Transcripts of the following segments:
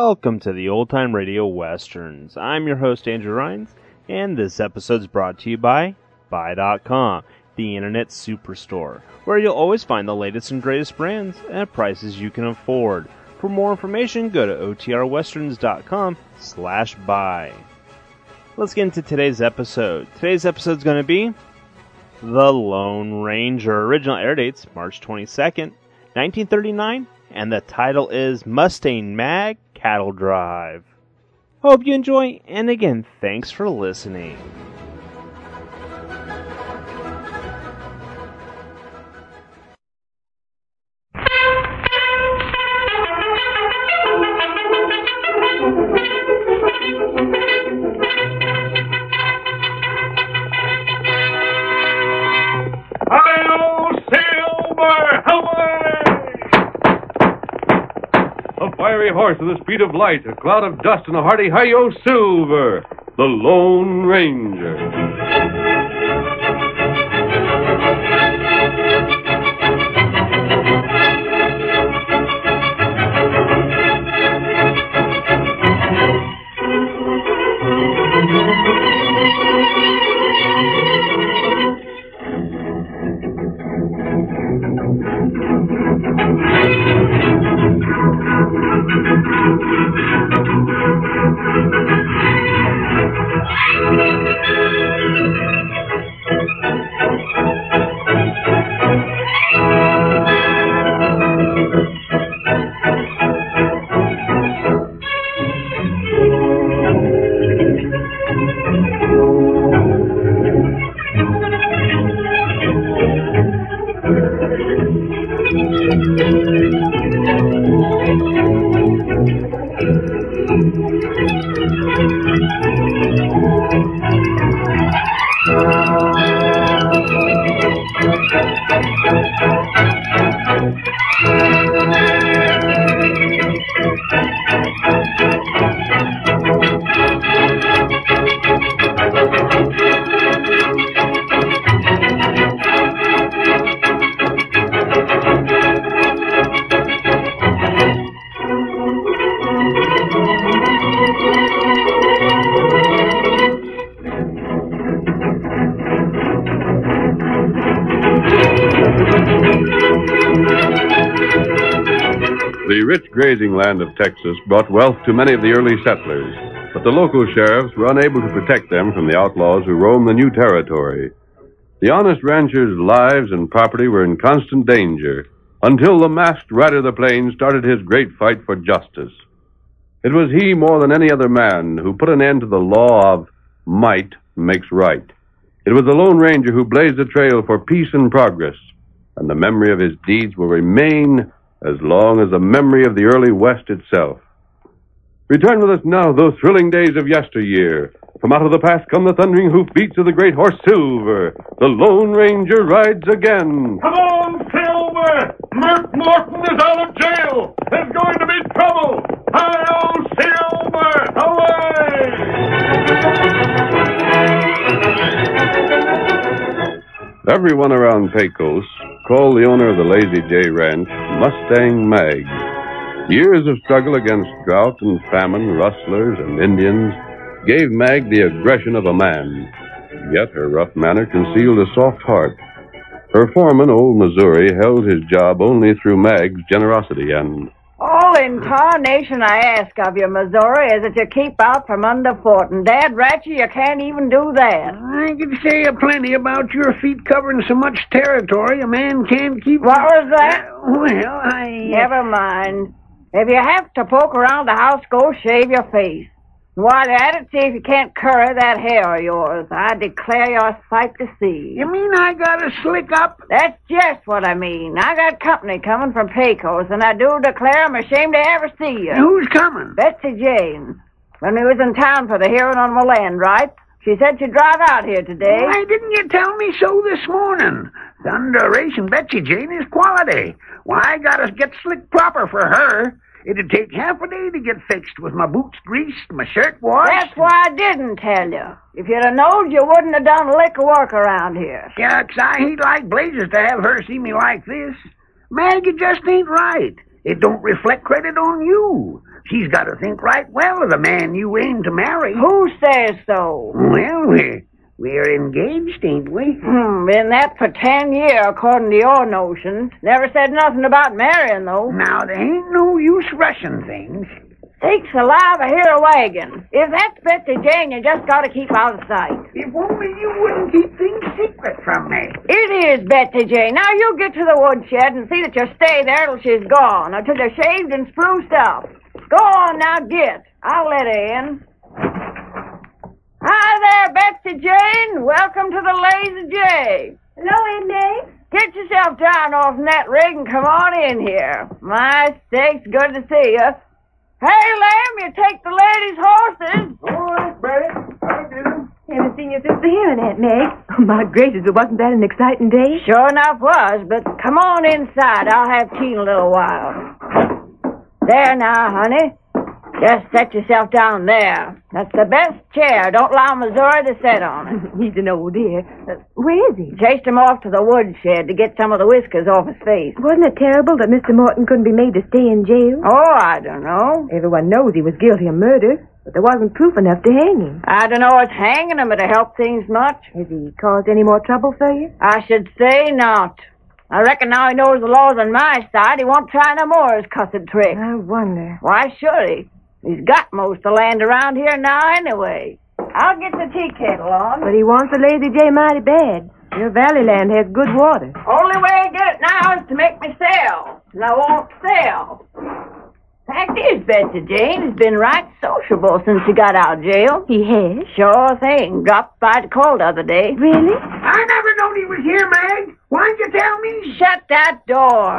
Welcome to the Old Time Radio Westerns. I'm your host, Andrew Rhines, and this episode's brought to you by Buy.com, the Internet Superstore, where you'll always find the latest and greatest brands at prices you can afford. For more information, go to otrwesterns.com/buy. Let's get into today's episode. Today's episode is going to be The Lone Ranger. Original air dates March 22nd, 1939, and the title is Mustang Mag Cattle Drive. Hope you enjoy, and again, thanks for listening. Fiery horse with the speed of light, a cloud of dust, and a hearty hi-yo Silver, the Lone Ranger. The rich grazing land of Texas brought wealth to many of the early settlers, but the local sheriffs were unable to protect them from the outlaws who roamed the new territory. The honest ranchers' lives and property were in constant danger until the masked rider of the plains started his great fight for justice. It was he, more than any other man, who put an end to the law of might makes right. It was the Lone Ranger who blazed the trail for peace and progress, and the memory of his deeds will remain as long as the memory of the early West itself. Return with us now those thrilling days of yesteryear. From out of the past come the thundering hoofbeats of the great horse Silver. The Lone Ranger rides again. Come on, Silver! Mert Morton is out of jail! There's going to be trouble! Hi-yo, Silver! Away! Everyone around Pecos called the owner of the Lazy J Ranch Mustang Mag. Years of struggle against drought and famine, rustlers and Indians, gave Mag the aggression of a man. Yet her rough manner concealed a soft heart. Her foreman, Old Missouri, held his job only through Mag's generosity, and all in tarnation I ask of you, Missouri, is that you keep out from under foot. And, Dad Ratchet, you can't even do that. I can say you plenty about your feet covering so much territory a man can't keep... What was that? Well, Never mind. If you have to poke around the house, go shave your face. While you're at it, see if you can't curry that hair of yours. I declare you're a sight to see. You mean I gotta slick up? That's just what I mean. I got company coming from Pecos, and I do declare I'm ashamed to ever see you. Who's coming? Betsy Jane. When we was in town for the hearing on my land rights, she said she'd drive out here today. Why didn't you tell me so this morning? Thunderation, Betsy Jane is quality. Why, I gotta get slick proper for her. It'd take half a day to get fixed with my boots greased, my shirt washed. That's why I didn't tell you. If you'd have known, you wouldn't have done a lick of work around here. Shucks, I hate like blazes to have her see me like this. Mag, it just ain't right. It don't reflect credit on you. She's got to think right well of the man you aim to marry. Who says so? Well, we're engaged, ain't we? Been that for 10 years, according to your notions. Never said nothing about marrying, though. Now, there ain't no use rushing things. Sakes alive, I hear a wagon. If that's Betsy Jane, you just got to keep out of sight. If only you wouldn't keep things secret from me. It is Betsy Jane. Now you get to the woodshed and see that you stay there till she's gone, or till you're shaved and spruced up. Go on now, get. I'll let her in. Hi there, Betsy Jane. Welcome to the Lazy J. Hello, Aunt May. Get yourself down off in that rig and come on in here. My sakes, good to see you. Hey, Lamb, you take the ladies' horses. All right, Betty. I do. Haven't seen your sister here, Aunt May. Oh, my gracious, wasn't that an exciting day? Sure enough was, but come on inside. I'll have tea in a little while. There now, honey. Just set yourself down there. That's the best chair. Don't allow Missouri to sit on it. He's an old dear. Where is he? Chased him off to the woodshed to get some of the whiskers off his face. Wasn't it terrible that Mr. Morton couldn't be made to stay in jail? Oh, I don't know. Everyone knows he was guilty of murder, but there wasn't proof enough to hang him. I don't know what's hanging him to help things much. Has he caused any more trouble for you? I should say not. I reckon now he knows the law's on my side, he won't try no more his cussed trick. I wonder. Why should he? He's got most of the land around here now anyway. I'll get the tea kettle on. But he wants the Lazy J mighty bad. Your valley land has good water. Only way I get it now is to make me sell. And I won't sell. Fact is, Betsy Jane has been right sociable since he got out of jail. He has? Sure thing. Dropped by to call the other day. Really? I never knowed he was here, Mag. Why'd you tell me? Shut that door.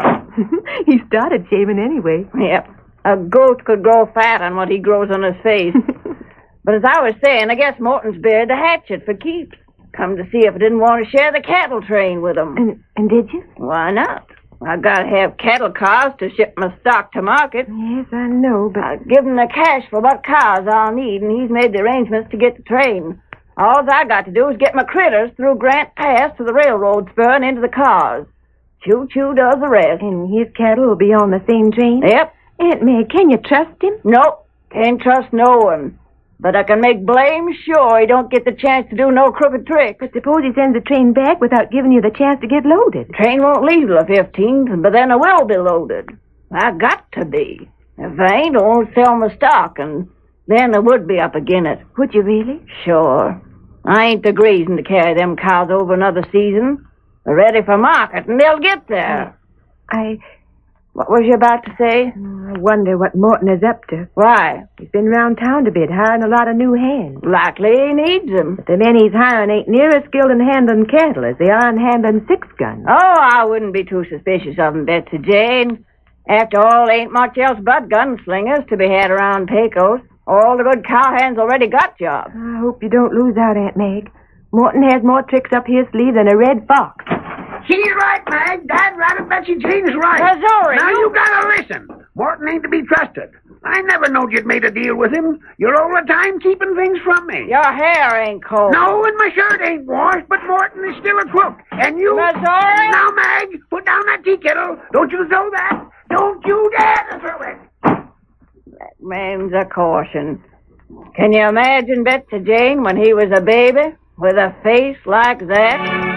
He started shaving anyway. Yep. A goat could grow fat on what he grows on his face. But as I was saying, I guess Morton's buried the hatchet for keeps. Come to see if I didn't want to share the cattle train with him. And did you? Why not? I gotta have cattle cars to ship my stock to market. Yes, I know, but... I'll give him the cash for what cars I'll need, and he's made the arrangements to get the train. All I got to do is get my critters through Grant Pass to the railroad spur and into the cars. Choo-choo does the rest. And his cattle will be on the same train? Yep. Aunt May, can you trust him? Nope. Can't trust no one. But I can make blame sure he don't get the chance to do no crooked tricks. But suppose he sends the train back without giving you the chance to get loaded. Train won't leave till the 15th, but then I will be loaded. I got to be. If I ain't, I won't sell my stock, and then I would be up agin it. Would you really? Sure. I ain't the grazing to carry them cows over another season. They're ready for market, and they'll get there. What was you about to say? I wonder what Morton is up to. Why? He's been around town a bit, hiring a lot of new hands. Likely he needs them. But the men he's hiring ain't near as skilled in handling cattle as they are in handling six guns. Oh, I wouldn't be too suspicious of them, Betsy Jane. After all, ain't much else but gunslingers to be had around Pecos. All the good cowhands already got jobs. I hope you don't lose out, Aunt Meg. Morton has more tricks up his sleeve than a red fox. She's right, Mag. Dad Rabbit Betsy Jane's right. Missouri, Now you gotta listen. Morton ain't to be trusted. I never knowed you'd made a deal with him. You're all the time keeping things from me. Your hair ain't cold. No, and my shirt ain't washed, but Morton is still a crook. And you... Missouri? Now, Mag, put down that tea kettle. Don't you throw that. Don't you dare to throw it. That man's a caution. Can you imagine Betsy Jane when he was a baby with a face like that?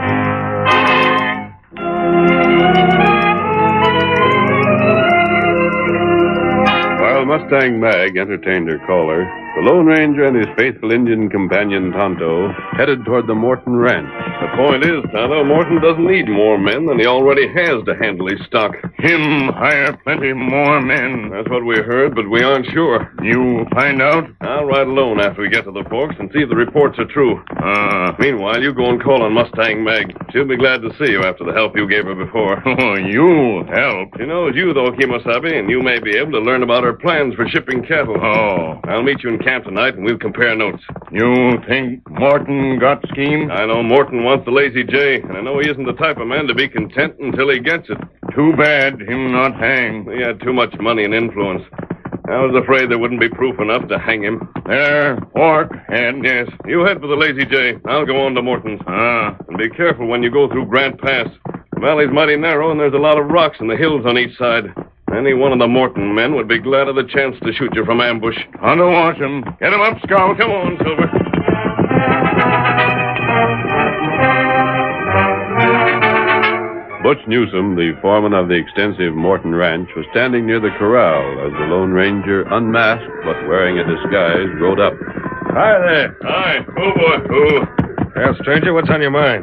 While Mustang Mag entertained her caller, the Lone Ranger and his faithful Indian companion Tonto headed toward the Morton Ranch. The point is, Tonto, Morton doesn't need more men than he already has to handle his stock. Him hire plenty more men. That's what we heard, but we aren't sure. You find out? I'll ride alone after we get to the Forks and see if the reports are true. Meanwhile, you go and call on Mustang Mag. She'll be glad to see you after the help you gave her before. Oh, you help. She knows you, though, Kemosabe, and you may be able to learn about her plans for shipping cattle. Oh. I'll meet you in camp tonight, and we'll compare notes. You think Morton got scheme? I know Morton wants the Lazy J, and I know he isn't the type of man to be content until he gets it. Too bad him not hang. He had too much money and influence. I was afraid there wouldn't be proof enough to hang him. There, Fork head. Yes, you head for the Lazy J. I'll go on to Morton's. And be careful when you go through Grant Pass. The valley's mighty narrow, and there's a lot of rocks in the hills on each side. Any one of the Morton men would be glad of the chance to shoot you from ambush. On to Washington. Get him up, Scout. Come on, Silver. Butch Newsom, the foreman of the extensive Morton Ranch, was standing near the corral as the Lone Ranger, unmasked but wearing a disguise, rode up. Hi there. Hi. Oh, boy. Oh. Well, stranger, what's on your mind?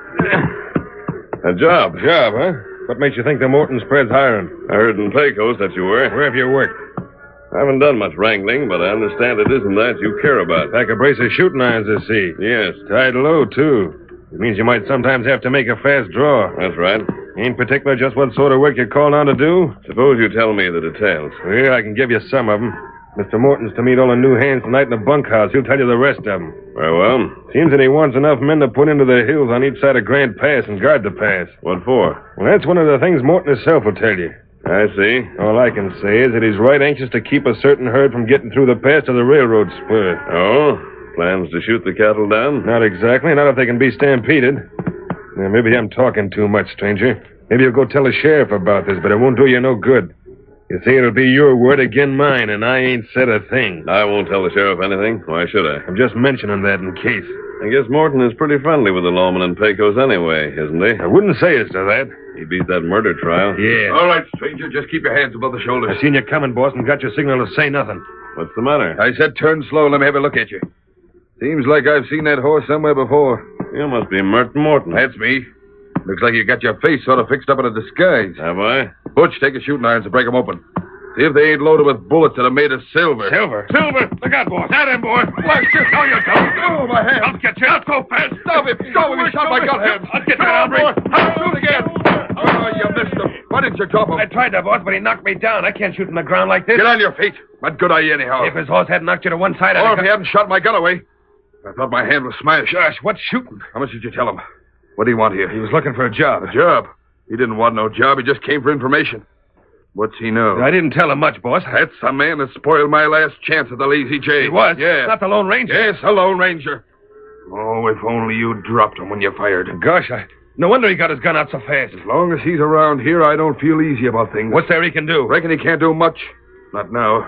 A job. Job, huh? What makes you think the Morton spread's hiring? I heard in Pecos that you were. Where have you worked? I haven't done much wrangling, but I understand it isn't that you care about. Pack a brace of shooting irons, I see. Yes. Tied low, too. It means you might sometimes have to make a fast draw. That's right. Ain't particular just what sort of work you're called on to do? Suppose you tell me the details. Well, I can give you some of them. Mr. Morton's to meet all the new hands tonight in the bunkhouse. He'll tell you the rest of them. Very well. Seems that he wants enough men to put into the hills on each side of Grant Pass and guard the pass. What for? Well, that's one of the things Morton himself will tell you. I see. All I can say is that he's right anxious to keep a certain herd from getting through the pass to the railroad spur. Oh? Plans to shoot the cattle down? Not exactly. Not if they can be stampeded. Now, maybe I'm talking too much, stranger. Maybe you'll go tell the sheriff about this, but it won't do you no good. You see, it'll be your word against mine, and I ain't said a thing. I won't tell the sheriff anything. Why should I? I'm just mentioning that in case. I guess Morton is pretty friendly with the lawman in Pecos anyway, isn't he? I wouldn't say as to that. He beat that murder trial. Yeah. All right, stranger. Just keep your hands above the shoulders. I seen you coming, boss, and got your signal to say nothing. What's the matter? I said turn slow. Let me have a look at you. Seems like I've seen that horse somewhere before. You must be Merton Morton. That's me. Looks like you got your face sort of fixed up in a disguise. Have I? Butch, take a shooting irons and break them open. See if they ain't loaded with bullets that are made of silver. Silver? Silver! Look out, boss. At him, boy. Blast you! Now you don't. Oh, my hand. I'll get you. I'll go fast. Stop it. Stop him. He shot my gun hand. I'll get you, hombre. Shoot again. Oh, you missed him. Why didn't you drop him? I tried that, boss, but he knocked me down. I can't shoot from the ground like this. Get on your feet. What good are you anyhow? If his horse hadn't knocked you to one side, Or if he hadn't shot my gun away. I thought my hand was smashed. Gosh, what's shooting? How much did you tell him? What do you want here? He was looking for a job. A job? He didn't want no job. He just came for information. What's he know? I didn't tell him much, boss. That's the man that spoiled my last chance at the Lazy J. He was? Yeah. Not the Lone Ranger? Yes, the Lone Ranger. Oh, if only you dropped him when you fired. Gosh, no wonder he got his gun out so fast. As long as he's around here, I don't feel easy about things. What's there he can do? Reckon he can't do much? Not now.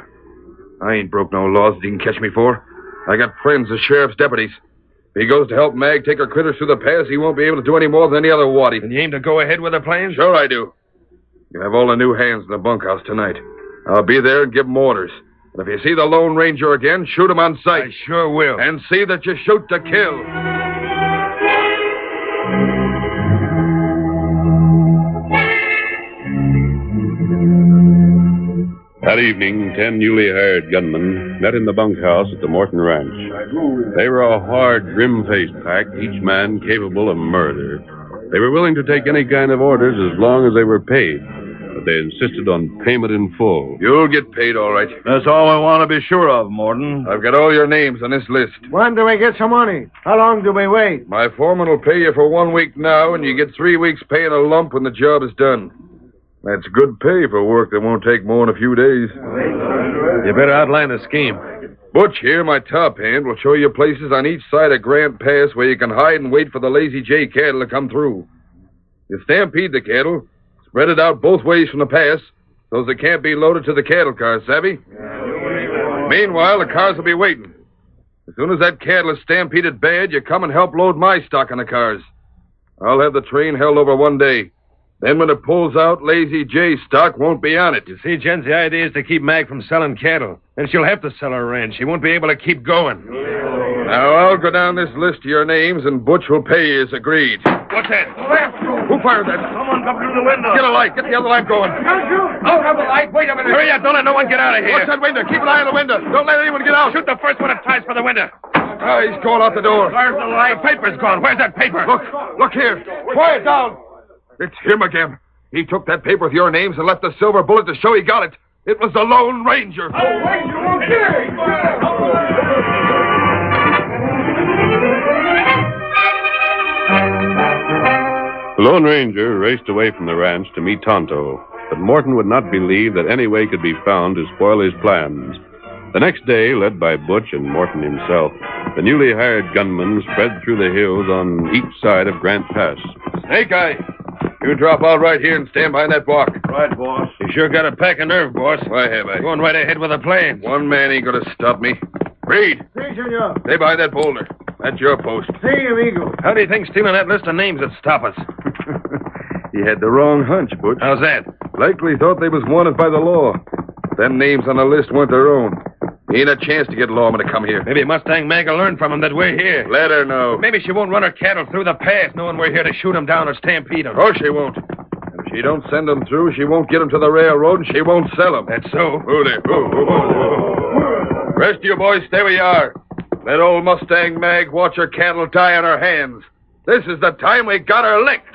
I ain't broke no laws that he can catch me for. I got friends as sheriff's deputies. If he goes to help Mag take her critters through the pass, he won't be able to do any more than any other waddy. And you aim to go ahead with the plans? Sure I do. You have all the new hands in the bunkhouse tonight. I'll be there and give them orders. And if you see the Lone Ranger again, shoot him on sight. I sure will. And see that you shoot to kill. That evening, 10 newly hired gunmen met in the bunkhouse at the Morton Ranch. They were a hard, grim-faced pack, each man capable of murder. They were willing to take any kind of orders as long as they were paid, but they insisted on payment in full. You'll get paid, all right. That's all I want to be sure of, Morton. I've got all your names on this list. When do we get some money? How long do we wait? My foreman will pay you for 1 week now, and you get 3 weeks pay in a lump when the job is done. That's good pay for work that won't take more than a few days. You better outline the scheme. Butch here, my top hand, will show you places on each side of Grant Pass where you can hide and wait for the Lazy J cattle to come through. You stampede the cattle, spread it out both ways from the pass, so they can't be loaded to the cattle cars, savvy? Meanwhile, the cars will be waiting. As soon as that cattle is stampeded bad, you come and help load my stock on the cars. I'll have the train held over 1 day. Then when it pulls out, Lazy J stock won't be on it. You see, Jens, the idea is to keep Mag from selling cattle. And she'll have to sell her ranch. She won't be able to keep going. Now, I'll go down this list of your names, and Butch will pay you as agreed. What's that? Who fired that? Someone come through the window. Get a light. Get the other lamp going. I'll have the light. Wait a minute. Hurry up. Don't let no one get out of here. Watch that window. Keep an eye on the window. Don't let anyone get out. Shoot the first one that tries for the window. Ah, he's going out the door. Where's the light? The paper's gone. Where's that paper? Look here. Quiet down. It's him again. He took that paper with your names and left a silver bullet to show he got it. It was the Lone Ranger. The Lone Ranger raced away from the ranch to meet Tonto, but Morton would not believe that any way could be found to spoil his plans. The next day, led by Butch and Morton himself, the newly hired gunmen spread through the hills on each side of Grant Pass. Snake Eye. You drop out right here and stand behind that block. Right, boss. You sure got a pack of nerve, boss. Why have I? Going right ahead with the plans. One man ain't gonna stop me. Reed, Si, senor. stay behind that boulder. That's your post. Si, amigo. How do you think stealing that list of names would stop us? He had the wrong hunch, Butch. How's that? Likely thought they was wanted by the law. Them names on the list weren't their own. Ain't a chance to get lawmen to come here. Maybe Mustang Mag will learn from him that we're here. Let her know. Maybe she won't run her cattle through the pass knowing we're here to shoot them down or stampede them. Oh, she won't. If she don't send them through, she won't get them to the railroad, and she won't sell them. That's so. Who there? Who? Rest of you boys, stay where you are. Let old Mustang Mag watch her cattle die on her hands. This is the time we got her licked.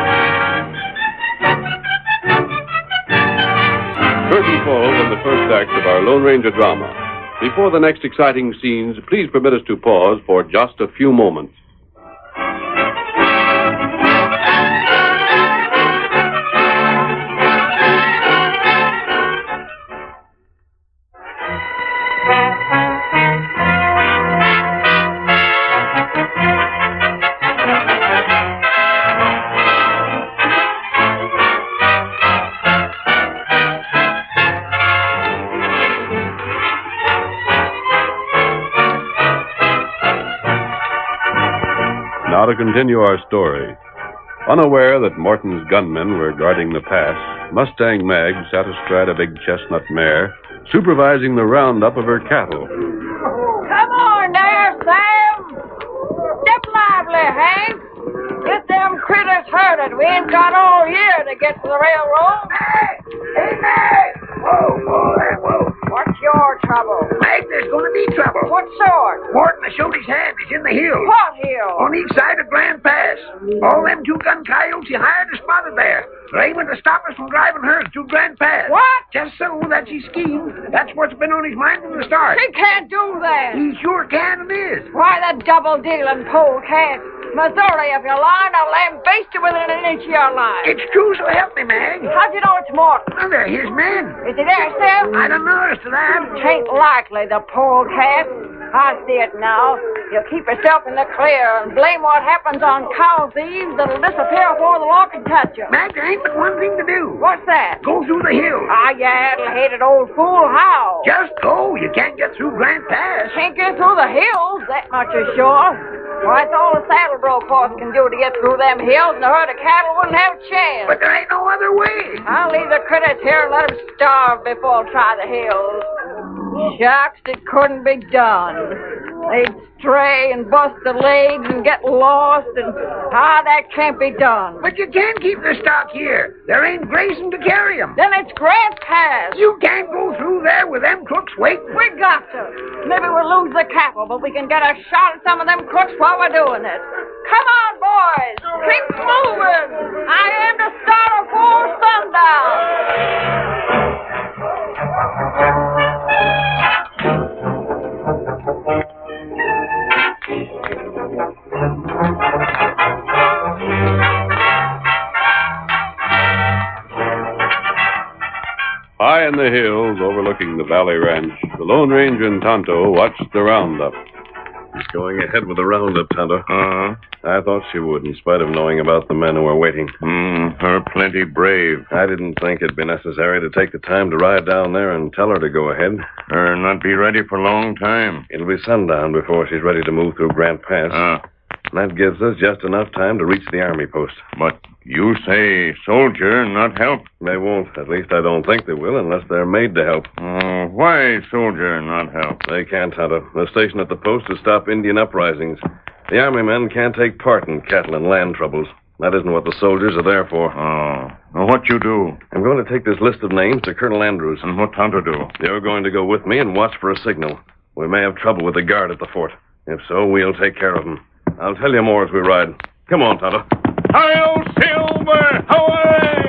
Curtain falls on the first act of our Lone Ranger drama. Before the next exciting scenes, please permit us to pause for just a few moments. Now to continue our story. Unaware that Morton's gunmen were guarding the pass, Mustang Mag sat astride a big chestnut mare, supervising the roundup of her cattle. Come on there, Sam. Step lively, Hank. Get them critters herded. We ain't got all year to get to the railroad. Hey, Mag! Whoa. What's your trouble? Mag, there's going to be trouble. What sort? Morton has showed his hand. He's in the hills. What hill? On each side of Grand Pass. All them two-gun coyotes he hired are spotted there. They're aiming to stop us from driving herds through Grand Pass. What? Just so, that's his scheme. That's what's been on his mind from the start. He can't do that. He sure can and is. Why, that double-dealing polecat. Missouri, if you're lying, I'll lambaste you within an inch of your life. It's true, so help me, Mag. How'd you know it's Morton? Well, they're his men. Is he there, Sam? I don't know as to that. Tain't likely, the polecat. I see it now. You'll keep yourself in the clear and blame what happens on cow thieves that'll disappear before the law can touch you. Mag, there ain't but one thing to do. What's that? Go through the hills. Ah, you addle-hated old fool. How? Just go. You can't get through Grand Pass. Can't get through the hills, that much is sure. Why, it's all a saddle broke horse can do to get through them hills, and a herd of cattle wouldn't have a chance. But there ain't no other way. I'll leave the critters here and let them starve before I'll try the hills. Shucks, it couldn't be done. They'd stray and bust their legs and get lost, and that can't be done. But you can't keep the stock here. There ain't grazing to carry 'em. Then it's Grand Pass. You can't go through there with them crooks waiting. We got to. Maybe we'll lose the cattle, but we can get a shot at some of them crooks while we're doing it. Come on, boys. Keep moving. I aim to start before sundown. High in the hills overlooking the Valley Ranch, the Lone Ranger and Tonto watched the roundup. She's going ahead with the roundup, Tonto. Uh-huh. I thought she would, in spite of knowing about the men who were waiting. Her plenty brave. I didn't think it'd be necessary to take the time to ride down there and tell her to go ahead. Her not be ready for a long time. It'll be sundown before she's ready to move through Grant Pass. That gives us just enough time to reach the army post. But you say soldier, not help. They won't. At least I don't think they will, unless they're made to help. Why soldier, not help? They can't, Tonto. The station at the post to stop Indian uprisings. The army men can't take part in cattle and land troubles. That isn't what the soldiers are there for. Well, what you do? I'm going to take this list of names to Colonel Andrews. And what Tonto do? You're going to go with me and watch for a signal. We may have trouble with the guard at the fort. If so, we'll take care of them. I'll tell you more as we ride. Come on, Tonto. Hi-yo, Silver! Hooray!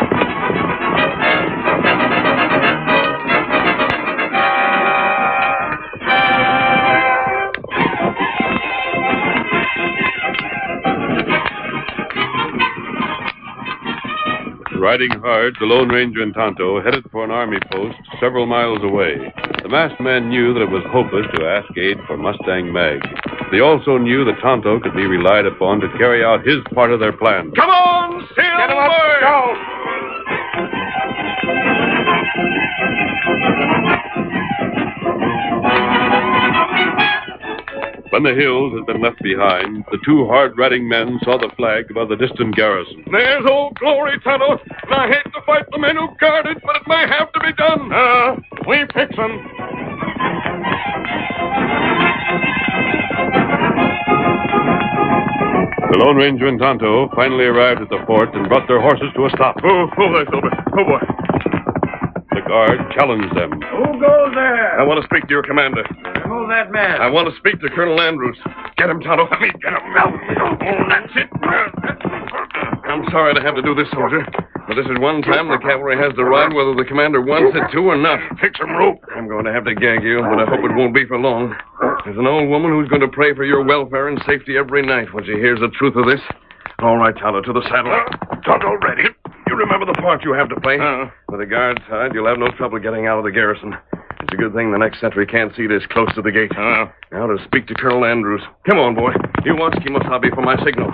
Riding hard, the Lone Ranger and Tonto headed for an army post several miles away. The masked man knew that it was hopeless to ask aid for Mustang Mag. They also knew that Tonto could be relied upon to carry out his part of their plan. Come on, Silver! Get him up! Go! When the hills had been left behind, the two hard-riding men saw the flag above the distant garrison. There's Old Glory, Tonto. And I hate to fight the men who guard it, but it may have to be done. We fix them. The Lone Ranger and Tonto finally arrived at the fort and brought their horses to a stop. Oh, there, Silver. Oh, boy. The guard challenged them. Who goes there? I want to speak to your commander. Remove that man. I want to speak to Colonel Andrews. Get him, Tonto. Let me get him now. Oh, that's it. I'm sorry to have to do this, soldier. But this is one time the cavalry has to ride whether the commander wants it to or not. Fix him, rope. I'm going to have to gag you, but I hope it won't be for long. There's an old woman who's going to pray for your welfare and safety every night when she hears the truth of this. All right, Tonto, to the saddle. Tonto, ready. You remember the part you have to play? With the guard side, you'll have no trouble getting out of the garrison. It's a good thing the next sentry can't see this close to the gate. Now to speak to Colonel Andrews. Come on, boy. You watch Kimosabe for my signal.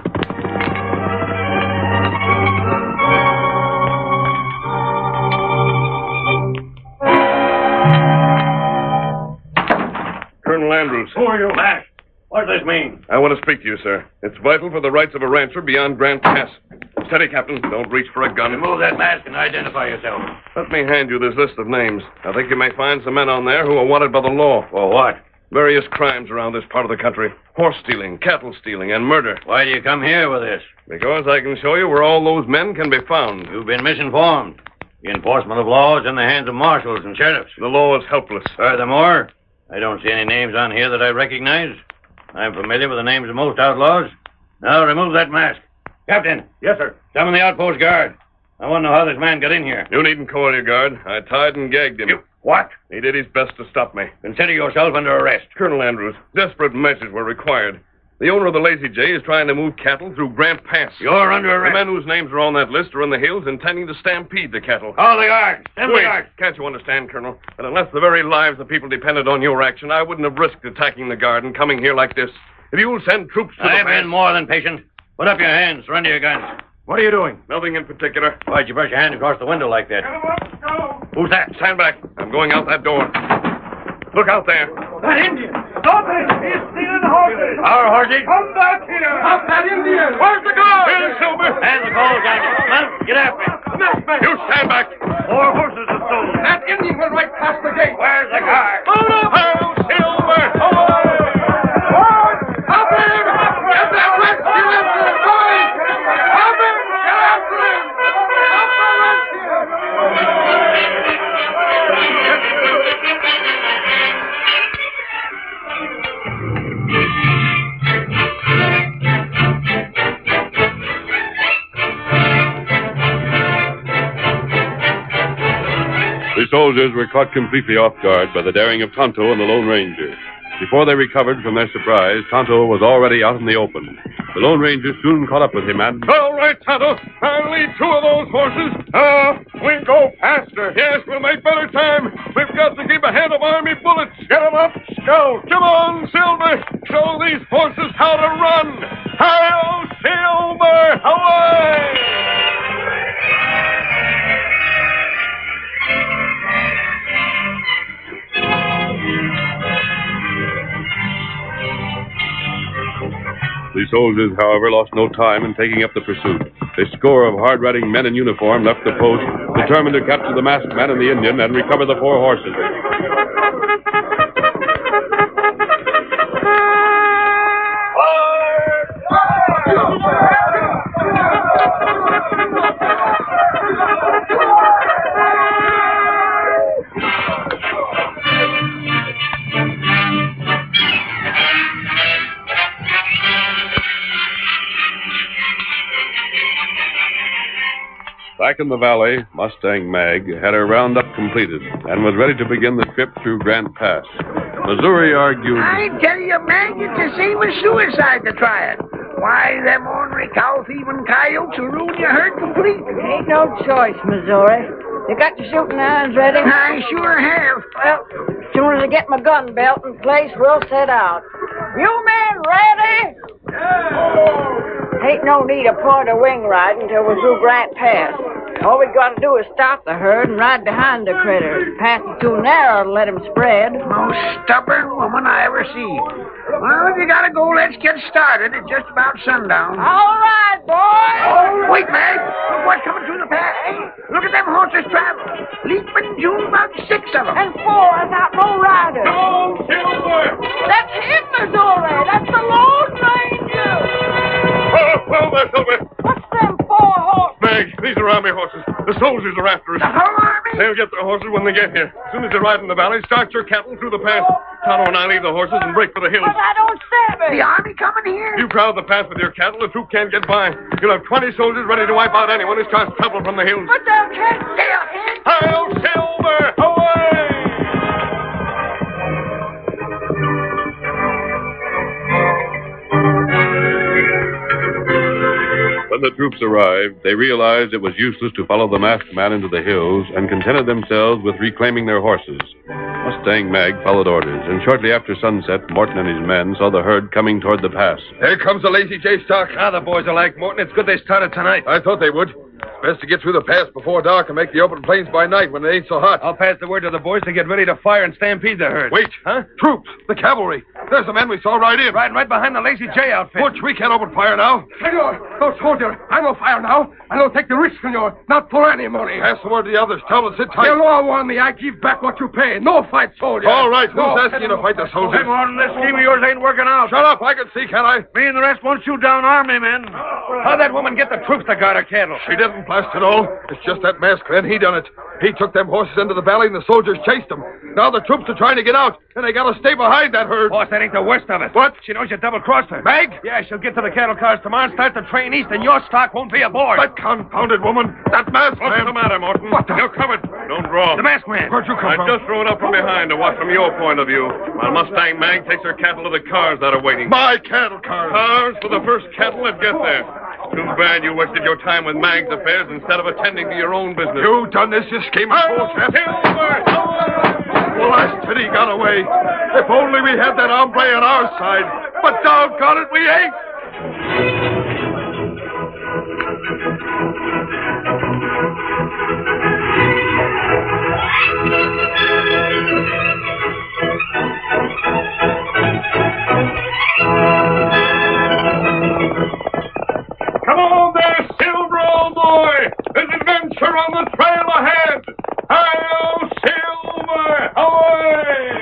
Colonel Andrews. Who are you? Mac, what does this mean? I want to speak to you, sir. It's vital for the rights of a rancher beyond Grant Pass. Steady, Captain. Don't reach for a gun. Remove that mask and identify yourself. Let me hand you this list of names. I think you may find some men on there who are wanted by the law. For what? Various crimes around this part of the country. Horse stealing, cattle stealing, and murder. Why do you come here with this? Because I can show you where all those men can be found. You've been misinformed. The enforcement of law is in the hands of marshals and sheriffs. The law is helpless. Furthermore, I don't see any names on here that I recognize. I'm familiar with the names of most outlaws. Now remove that mask. Captain. Yes, sir. Summon the outpost guard. I want to know how this man got in here. You needn't call your guard. I tied and gagged him. What? He did his best to stop me. Consider yourself under arrest. Colonel Andrews, desperate measures were required. The owner of the Lazy J is trying to move cattle through Grant Pass. You're under arrest. The men whose names are on that list are in the hills intending to stampede the cattle. Call the guard. Send the Wait, guard. can't you understand, Colonel? That unless the very lives of people depended on your action, I wouldn't have risked attacking the guard and coming here like this. If you'll send troops to the I've pass... been more than patient. Put up your hands. Surrender your guns. What are you doing? Nothing in particular. Why'd you brush your hand across the window like that? Who's that? Stand back. I'm going out that door. Look out there. That Indian! Stop it! He's stealing horses! Our horses? Come back here! Stop that Indian! Where's the guard? Here's Silver. And the call, Johnson. Well, get after him. You stand back. 4 horses are stolen. That Indian went right past the gate. Where's the guard? Hold up! Hail Silver! Stop him! Get that rescue after him! Boys! Stop him! Get after him! Stop the rescue! The soldiers were caught completely off guard by the daring of Tonto and the Lone Ranger. Before they recovered from their surprise, Tonto was already out in the open. The Lone Ranger soon caught up with him and... All right, Tonto. I'll lead 2 of those horses. We'll go faster. Yes, we'll make better time. We've got to keep ahead of Army bullets. Get 'em up, Scout. Come on, Silver. Show these horses how to run. Hail, Silver! Away! The soldiers, however, lost no time in taking up the pursuit. A score of hard-riding men in uniform left the post, determined to capture the masked man and the Indian and recover the 4 horses. Back in the valley, Mustang Mag had her roundup completed and was ready to begin the trip through Grant Pass. Missouri argued... I tell you, Mag, it's the same as suicide to try it. Why, them ornery cow-thieving coyotes will ruin your herd completely. Ain't no choice, Missouri. You got your shooting irons ready? I sure have. Well, as soon as I get my gun belt in place, we'll set out. You men ready? Yeah. Ain't no need of pulling a wing ride until we're through Grant Pass. All we got to do is stop the herd and ride behind the critters. Passing too narrow to let 'em spread. Most stubborn woman I ever seen. Well, if you gotta go, let's get started. It's just about sundown. All right, boys. Oh, wait, Mag. Look what's coming through the pass. Look at them horses traveling. Leaping June, about 6 of them. And 4 without no riders. No, Silver! That's him, Missouri. That's the Lone Ranger. Whoa there, Silver! What's them 4 horses? Meg, these are army horses. The soldiers are after us. The whole army? They'll get their horses when they get here. As soon as they ride in the valley, start your cattle through the pass. Tonto and I leave the horses and break for the hills. But I don't stab it. The army coming here? You crowd the pass with your cattle, the troop can't get by. You'll have 20 soldiers ready to wipe out anyone who starts trouble from the hills. But they'll catch Hail, Silver! Away! When the troops arrived, they realized it was useless to follow the masked man into the hills and contented themselves with reclaiming their horses. Mustang Mag followed orders, and shortly after sunset, Morton and his men saw the herd coming toward the pass. Here comes the Lazy J stock. Ah, the boys are like Morton. It's good they started tonight. I thought they would. Best to get through the pass before dark and make the open plains by night when it ain't so hot. I'll pass the word to the boys to get ready to fire and stampede the herd. Wait. Huh? Troops. The cavalry. There's the men we saw ride in. Riding right behind the Lazy J outfit. Butch, we can't open fire now. Senor, no soldier. I no fire now. I don't take the risk, senor. Not for any money. Pass the word to the others. Tell them to sit tight. The law warn me. I give back what you pay. No fight soldier. All right. Who's No. asking you to fight the soldiers? Hey, Morton, this scheme of yours ain't working out. Shut up. I can see, can't I? Me and the rest won't shoot down army men. How'd that woman get the troops to guard her cattle? She didn't blast it all. It's just that masked man. He done it. He took them horses into the valley and the soldiers chased them. Now the troops are trying to get out, and they gotta stay behind that herd. Boss, that ain't the worst of it. What? She knows you double-crossed her. Mag? Yeah, she'll get to the cattle cars tomorrow and start the train east, and your stock won't be aboard. That confounded woman. That masked What's man. the matter, Morton? What the- You're covered. Don't draw. The masked man. Where'd you come I from? just rode up from behind to watch from your point of view, while Mustang Mag takes her cattle to the cars that are waiting. My cattle cars. Cars for the first cattle that get there. Too bad you wasted your time with Mag's affairs instead of attending to your own business. You done this, you scheming bullshit. Blasted, he got away. If only we had that hombre on our side. But doggone it, we ain't. Come on there, Silver, old boy! There's adventure on the trail ahead! Hail, Silver! Away!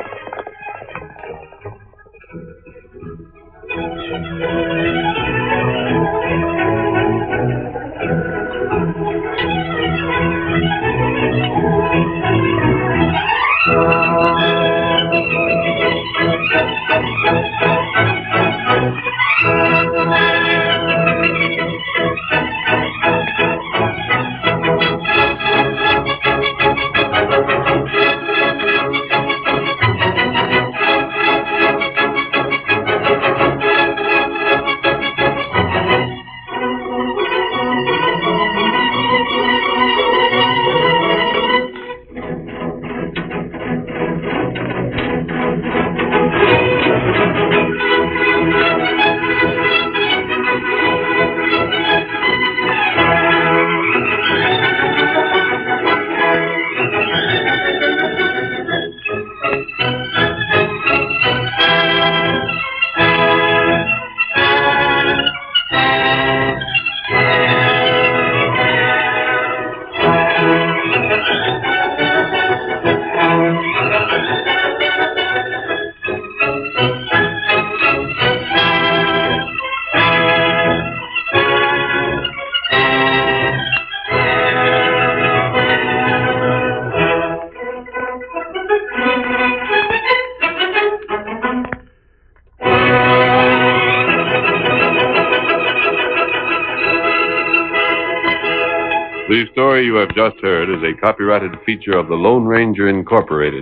The story you have just heard is a copyrighted feature of the Lone Ranger Incorporated.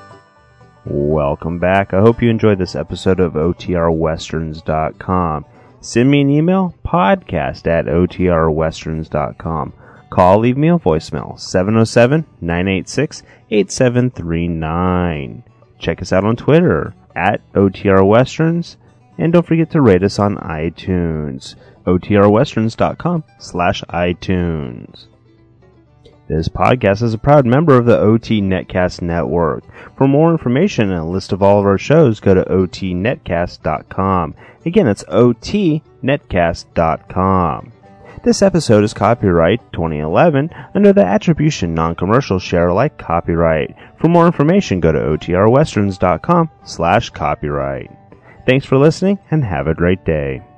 Welcome back. I hope you enjoyed this episode of OTRWesterns.com. Send me an email, podcast@otrwesterns.com. Call, leave me a voicemail, 707-986-8739. Check us out on Twitter, @OTRWesterns, and don't forget to rate us on iTunes, otrwesterns.com/iTunes. This podcast is a proud member of the OT Netcast Network. For more information and a list of all of our shows, go to otnetcast.com. Again, that's otnetcast.com. This episode is copyright 2011 under the Attribution Non-Commercial Share-alike copyright. For more information, go to otrwesterns.com/copyright. Thanks for listening and have a great day.